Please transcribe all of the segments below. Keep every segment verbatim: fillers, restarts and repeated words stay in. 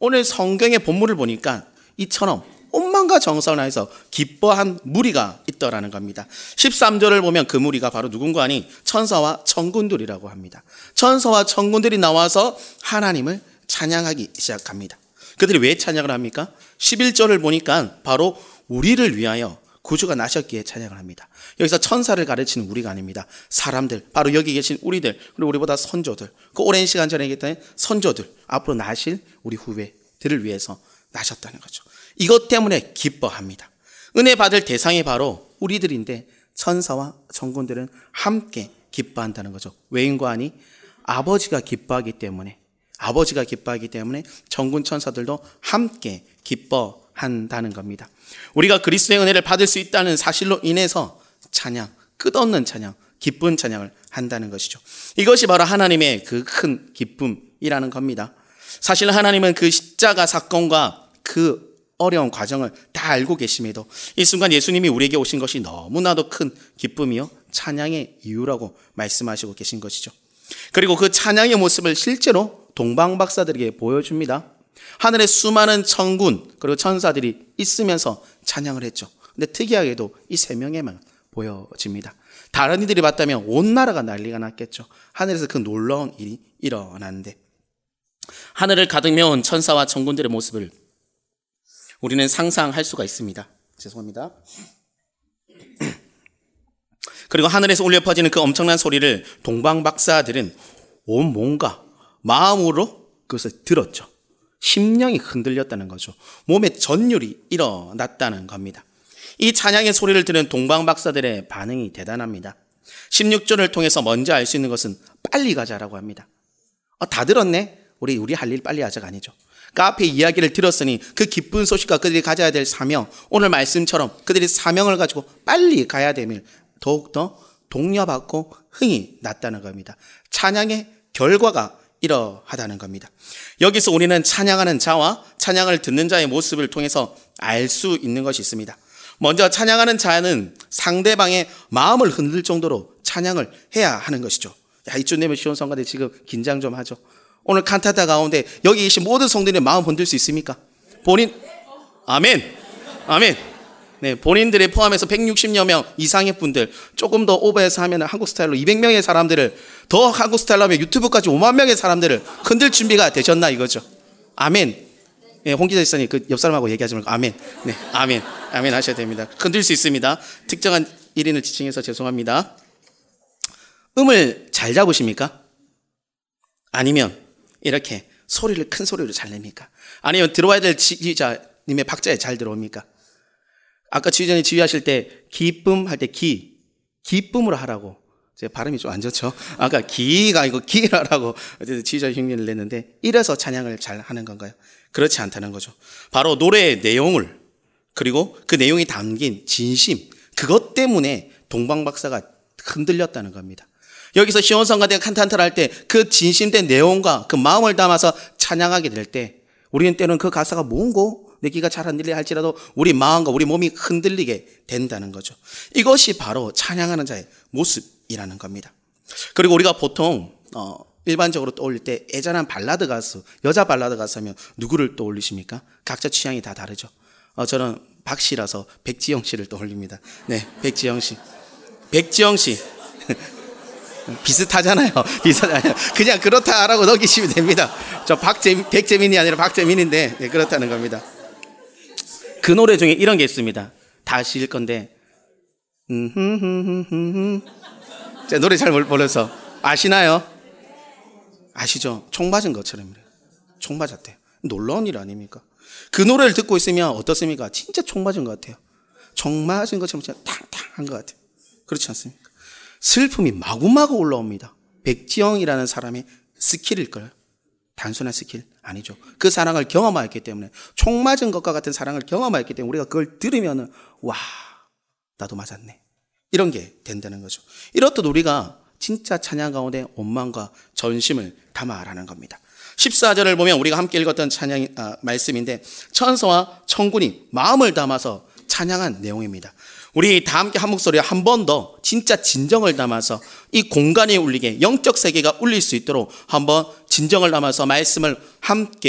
오늘 성경의 본문을 보니까 이처럼 온만과 정성을 다해서 기뻐한 무리가 있더라는 겁니다. 십삼 절을 보면 그 무리가 바로 누군가 하니 천사와 천군들이라고 합니다. 천사와 천군들이 나와서 하나님을 찬양하기 시작합니다. 그들이 왜 찬양을 합니까? 십일 절을 보니까 바로 우리를 위하여 구주가 나셨기에 찬양을 합니다. 여기서 천사를 가르치는 우리가 아닙니다. 사람들, 바로 여기 계신 우리들, 그리고 우리보다 선조들, 그 오랜 시간 전에 얘기했던 선조들, 앞으로 나실 우리 후배들을 위해서 나셨다는 거죠. 이것 때문에 기뻐합니다. 은혜 받을 대상이 바로 우리들인데 천사와 천군들은 함께 기뻐한다는 거죠. 왜인고 하니 아버지가 기뻐하기 때문에, 아버지가 기뻐하기 때문에 천군 천사들도 함께 기뻐한다는 겁니다. 우리가 그리스도의 은혜를 받을 수 있다는 사실로 인해서 찬양, 끝없는 찬양, 기쁜 찬양을 한다는 것이죠. 이것이 바로 하나님의 그 큰 기쁨이라는 겁니다. 사실 하나님은 그 십자가 사건과 그 어려운 과정을 다 알고 계심에도 이 순간 예수님이 우리에게 오신 것이 너무나도 큰 기쁨이요 찬양의 이유라고 말씀하시고 계신 것이죠. 그리고 그 찬양의 모습을 실제로 동방박사들에게 보여줍니다. 하늘에 수많은 천군 그리고 천사들이 있으면서 찬양을 했죠. 근데 특이하게도 이 세 명에만 보여집니다. 다른 이들이 봤다면 온 나라가 난리가 났겠죠. 하늘에서 그 놀라운 일이 일어났는데 하늘을 가득 메운 천사와 천군들의 모습을 우리는 상상할 수가 있습니다. 죄송합니다. 그리고 하늘에서 울려 퍼지는 그 엄청난 소리를 동방박사들은 온 몸과 마음으로 그것을 들었죠. 심령이 흔들렸다는 거죠. 몸에 전율이 일어났다는 겁니다. 이 찬양의 소리를 들은 동방박사들의 반응이 대단합니다. 십육 절을 통해서 먼저 알 수 있는 것은 빨리 가자라고 합니다. 어, 다 들었네? 우리 우리 할 일 빨리 하자가 아니죠. 그 앞에 이야기를 들었으니 그 기쁜 소식과 그들이 가져야 될 사명, 오늘 말씀처럼 그들이 사명을 가지고 빨리 가야 됨을 더욱더 독려받고 흥이 났다는 겁니다. 찬양의 결과가 이러하다는 겁니다. 여기서 우리는 찬양하는 자와 찬양을 듣는 자의 모습을 통해서 알 수 있는 것이 있습니다. 먼저 찬양하는 자는 상대방의 마음을 흔들 정도로 찬양을 해야 하는 것이죠. 야, 이쯤 되면 시온성가대 지금 긴장 좀 하죠. 오늘 칸타타 가운데 여기 계신 모든 성도들의 마음 흔들 수 있습니까? 본인 아멘 아멘 네, 본인들의 포함해서 백육십여 명 이상의 분들, 조금 더 오버해서 하면 한국 스타일로 이백 명의 사람들을, 더 한국 스타일로 하면 유튜브까지 오만 명의 사람들을 흔들 준비가 되셨나 이거죠. 아멘. 네, 홍 기자 있으니 그 옆 사람하고 얘기하지 말고 아멘. 네, 아멘. 아멘 하셔야 됩니다. 흔들 수 있습니다. 특정한 일 인을 지칭해서 죄송합니다. 음을 잘 잡으십니까? 아니면 이렇게 소리를 큰 소리로 잘 냅니까? 아니면 들어와야 될 지휘자님의 박자에 잘 들어옵니까? 아까 지휘자님 지휘하실 때 기쁨 할 때 기, 기쁨으로 하라고. 제 발음이 좀 안 좋죠? 아까 기가 아니고 기라라고 지휘자 흉내를 냈는데 이래서 찬양을 잘 하는 건가요? 그렇지 않다는 거죠. 바로 노래의 내용을, 그리고 그 내용이 담긴 진심, 그것 때문에 동방박사가 흔들렸다는 겁니다. 여기서 시온성가대가 칸타타를 할 때 그 진심된 내용과 그 마음을 담아서 찬양하게 될 때 우리는 때로는 그 가사가 뭔고 내 귀가 잘 안 들리게 할지라도 우리 마음과 우리 몸이 흔들리게 된다는 거죠. 이것이 바로 찬양하는 자의 모습이라는 겁니다. 그리고 우리가 보통 어, 일반적으로 떠올릴 때 애잔한 발라드 가수, 여자 발라드 가수 하면 누구를 떠올리십니까? 각자 취향이 다 다르죠. 어, 저는 박 씨라서 백지영 씨를 떠올립니다. 네, 백지영 씨. 백지영 씨. 비슷하잖아요. 비슷하잖아요. 그냥 그렇다라고 넘기시면 됩니다. 저 박재, 백재민이 아니라 박재민인데 네, 그렇다는 겁니다. 그 노래 중에 이런 게 있습니다. 다 실 건데 음, 제가 노래 잘 몰라서 아시나요? 아시죠? 총 맞은 것처럼 총 맞았대요. 놀라운 일 아닙니까? 그 노래를 듣고 있으면 어떻습니까? 진짜 총 맞은 것 같아요. 총 맞은 것처럼 진짜 탕탕한 것 같아요. 그렇지 않습니까? 슬픔이 마구마구 올라옵니다. 백지영이라는 사람의 스킬일까요? 단순한 스킬? 아니죠. 그 사랑을 경험하였기 때문에, 총 맞은 것과 같은 사랑을 경험하였기 때문에 우리가 그걸 들으면 와, 나도 맞았네, 이런 게 된다는 거죠. 이렇듯 우리가 진짜 찬양 가운데 원망과 전심을 담아라는 겁니다. 십사 절을 보면 우리가 함께 읽었던 찬양 아, 말씀인데 천사와 천군이 마음을 담아서 찬양한 내용입니다. 우리 다 함께 한 목소리에 한 번 더 진짜 진정을 담아서 이 공간이 울리게, 영적 세계가 울릴 수 있도록 한번 진정을 담아서 말씀을 함께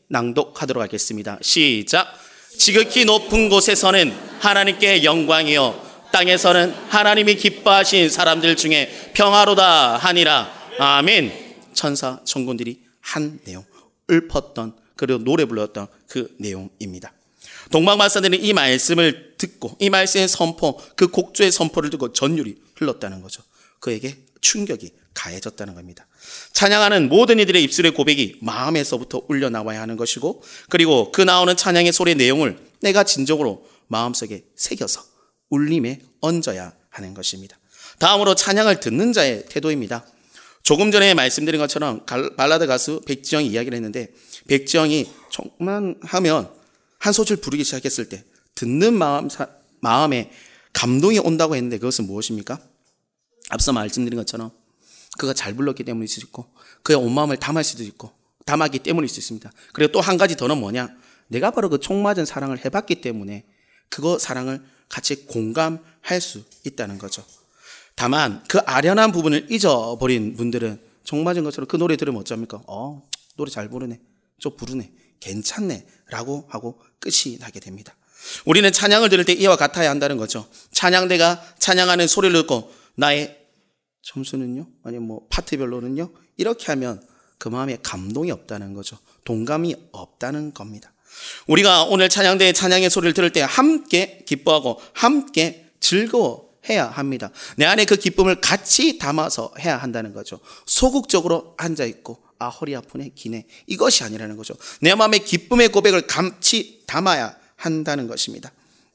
낭독하도록 하겠습니다. 시작. 지극히 높은 곳에서는 하나님께 영광이요 땅에서는 하나님이 기뻐하신 사람들 중에 평화로다 하니라. 아멘. 천사 천군들이 한 내용, 읊었던 그리고 노래 불렀던 그 내용입니다. 동방박사들은 이 말씀을 듣고 이 말씀의 선포, 그 곡조의 선포를 듣고 전율이 흘렀다는 거죠. 그에게 충격이 가해졌다는 겁니다. 찬양하는 모든 이들의 입술의 고백이 마음에서부터 울려 나와야 하는 것이고, 그리고 그 나오는 찬양의 소리의 내용을 내가 진정으로 마음속에 새겨서 울림에 얹어야 하는 것입니다. 다음으로 찬양을 듣는 자의 태도입니다. 조금 전에 말씀드린 것처럼 발라드 가수 백지영이 이야기를 했는데, 백지영이 정말 하면 한 소절 부르기 시작했을 때 듣는 마음, 마음에 감동이 온다고 했는데, 그것은 무엇입니까? 앞서 말씀드린 것처럼 그가 잘 불렀기 때문일 수도 있고, 그의 온 마음을 담을 수도 있고, 담았기 때문일 수 있습니다. 그리고 또 한 가지 더는 뭐냐, 내가 바로 그 총 맞은 사랑을 해봤기 때문에 그거 사랑을 같이 공감할 수 있다는 거죠. 다만 그 아련한 부분을 잊어버린 분들은 총 맞은 것처럼 그 노래 들으면 어쩝니까? 어, 노래 잘 부르네, 좀 부르네, 괜찮네 라고 하고 끝이 나게 됩니다. 우리는 찬양을 들을 때 이와 같아야 한다는 거죠. 찬양대가 찬양하는 소리를 듣고 나의 점수는요? 아니면 뭐 파트별로는요? 이렇게 하면 그 마음에 감동이 없다는 거죠. 동감이 없다는 겁니다. 우리가 오늘 찬양대의 찬양의 소리를 들을 때 함께 기뻐하고 함께 즐거워해야 합니다. 내 안에 그 기쁨을 같이 담아서 해야 한다는 거죠. 소극적으로 앉아있고 아 허리 아프네 기네 이것이 아니라는 거죠. 내 마음의 기쁨의 고백을 같이 담아야 한다는 것입니다.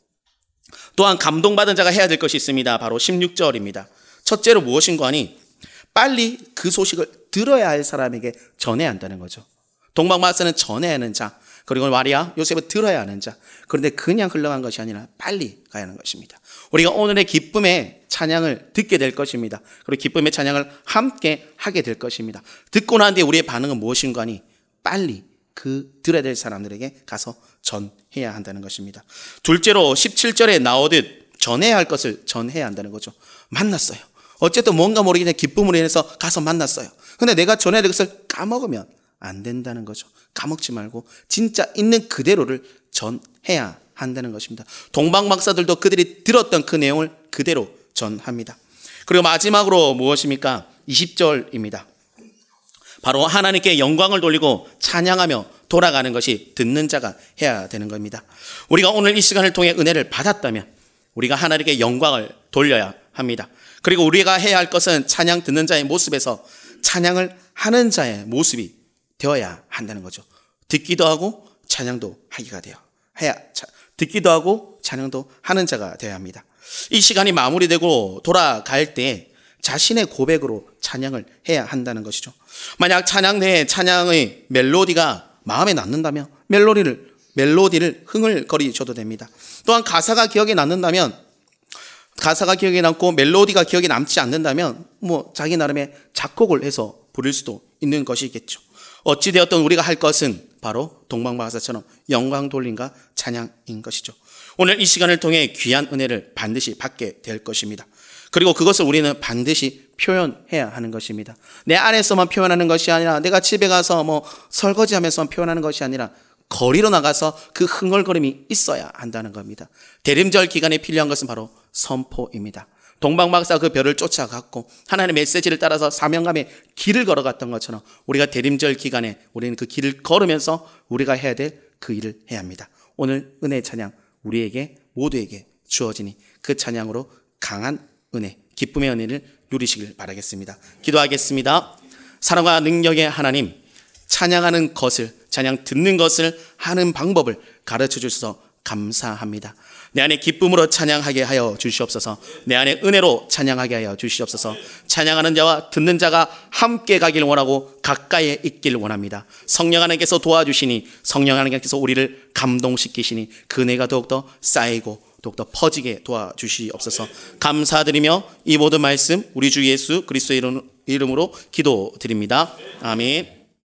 또한 감동받은 자가 해야 될 것이 있습니다. 바로 십육 절입니다. 첫째로 무엇인가 하니 빨리 그 소식을 들어야 할 사람에게 전해야 한다는 거죠. 동방박사는 전해야 하는 자, 그리고 마리아, 요셉은 들어야 하는 자. 그런데 그냥 흘러간 것이 아니라 빨리 가야 하는 것입니다. 우리가 오늘의 기쁨의 찬양을 듣게 될 것입니다. 그리고 기쁨의 찬양을 함께 하게 될 것입니다. 듣고 난 뒤에 우리의 반응은 무엇인가 하니 빨리 그 들어야 될 사람들에게 가서 전해야 한다는 것입니다. 둘째로 십칠 절에 나오듯 전해야 할 것을 전해야 한다는 거죠. 만났어요. 어쨌든 뭔가 모르게 기쁨으로 인해서 가서 만났어요. 근데 내가 전해야 될 것을 까먹으면 안 된다는 거죠. 까먹지 말고 진짜 있는 그대로를 전해야 한다는 것입니다. 동방박사들도 그들이 들었던 그 내용을 그대로 전합니다. 그리고 마지막으로 무엇입니까? 이십 절입니다. 바로 하나님께 영광을 돌리고 찬양하며 돌아가는 것이 듣는 자가 해야 되는 겁니다. 우리가 오늘 이 시간을 통해 은혜를 받았다면 우리가 하나님께 영광을 돌려야 합니다. 그리고 우리가 해야 할 것은 찬양 듣는 자의 모습에서 찬양을 하는 자의 모습이 되어야 한다는 거죠. 듣기도 하고 찬양도 하기가 돼요. 해야 듣기도 하고 찬양도 하는 자가 되어야 합니다. 이 시간이 마무리되고 돌아갈 때 자신의 고백으로 찬양을 해야 한다는 것이죠. 만약 찬양 내에 찬양의 멜로디가 마음에 남는다면 멜로디를 멜로디를 흥얼거리셔도 됩니다. 또한 가사가 기억에 남는다면 가사가 기억에 남고 멜로디가 기억에 남지 않는다면 뭐 자기 나름의 작곡을 해서 부를 수도 있는 것이겠죠. 어찌되었든 우리가 할 것은 바로 동방박사처럼 영광 돌림과 찬양인 것이죠. 오늘 이 시간을 통해 귀한 은혜를 반드시 받게 될 것입니다. 그리고 그것을 우리는 반드시 표현해야 하는 것입니다. 내 안에서만 표현하는 것이 아니라 내가 집에 가서 뭐 설거지하면서만 표현하는 것이 아니라 거리로 나가서 그 흥얼거림이 있어야 한다는 겁니다. 대림절 기간에 필요한 것은 바로 선포입니다. 동방박사 그 별을 쫓아갔고 하나님의 메시지를 따라서 사명감의 길을 걸어갔던 것처럼 우리가 대림절 기간에 우리는 그 길을 걸으면서 우리가 해야 될 그 일을 해야 합니다. 오늘 은혜의 찬양 우리에게 모두에게 주어지니 그 찬양으로 강한 은혜, 기쁨의 은혜를 누리시길 바라겠습니다. 기도하겠습니다. 사랑과 능력의 하나님, 찬양하는 것을, 찬양 듣는 것을 하는 방법을 가르쳐 주셔서 감사합니다. 내 안에 기쁨으로 찬양하게 하여 주시옵소서. 내 안에 은혜로 찬양하게 하여 주시옵소서. 찬양하는 자와 듣는 자가 함께 가길 원하고 가까이에 있길 원합니다. 성령 하나님께서 도와주시니 성령 하나님께서 우리를 감동시키시니 그 은혜가 더욱더 쌓이고 더욱더 퍼지게 도와주시옵소서. 감사드리며 이 모든 말씀 우리 주 예수 그리스도의 이름으로 기도드립니다. 아멘.